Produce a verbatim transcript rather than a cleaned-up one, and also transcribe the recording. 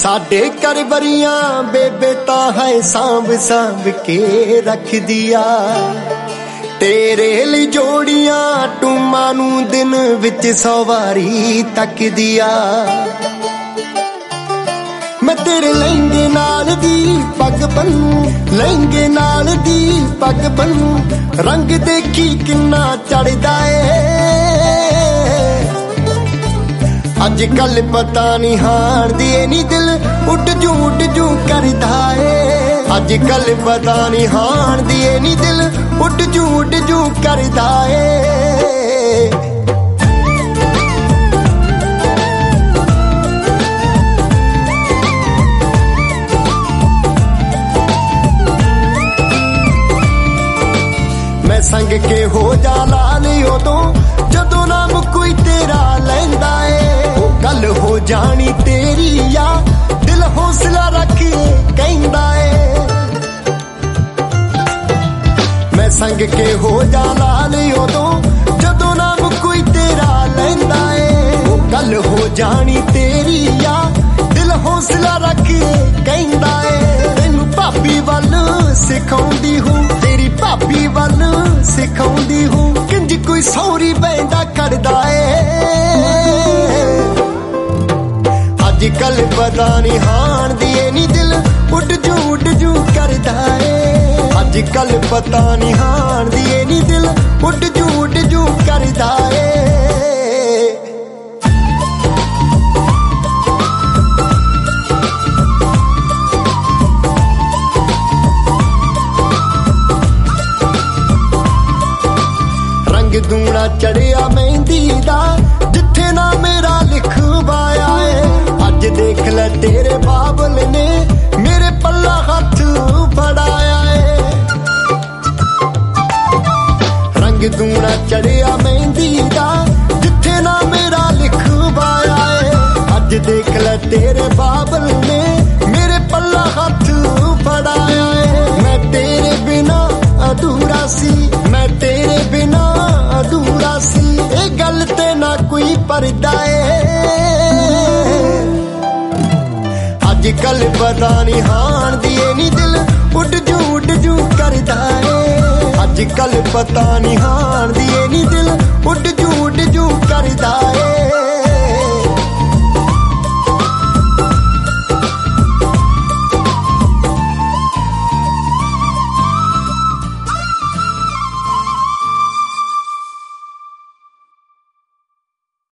साडे घर वरियां बेबे ता है सांभ सांभ के रख दिया। तेरे लिए जोड़ियां टूमा नू दिन विच सौ वारी तक दिया। मैं तेरे लहंगे नाल दी पग बनू, लहंगे नाल दी पग बनू, रंग देखी किन्ना चढ़दा है। अज कल पता नहीं हार दिए नी दिल उड जू उड जू करदा है। अज कल पता नहीं हार दिए नी दिल उड जू उड जू करदा है। मैं संग के हो जा लाल उदों जदों नाम कोई तेरा लैंदा है। गल हो जानी तेरी या दिल हौसला रख कहंदा है। मैं संग के हो जा लाल उदों जदों नाम कोई तेरा लैंदा है। गल हो जानी तेरी या दिल हौसला रख कहंदा है। तैनू भाभी वल सिखाउंदी हूँ, तेरी भाभी वल सिखाउंदी हूँ, किंज कोई सौरी बैंदा करदा है। अजकल पता नहीं हार दिए नी दिल उड जू उड जू करदा है। अजकल पता नहीं हार दिए नी दिल उड जू उड जू करदा है। रंग दूना चढ़िया मेहंदी दा जिथे ना मेरा लिखवाया है। अज देख ले तेरे बाबल ने मेरे पल्ला हाथ फड़ाया है। रंग दूना चढ़िया मेहंदी दा जिथे ना मेरा लिखवाया है। अज देख ले तेरे बाबल ने मेरे पल्ला हाथ फड़ाया है। मैं तेरे बिना अधूरा सी, मैं तेरे बिना अधूरा सी, ए गल ते ना कोई पर्दा है। अजकल पता नहीं हार दिए नी दिल उड जू उड जू करदा है। अजकल पता नहीं हार दिए नी दिल उड जू उड जू करदा है।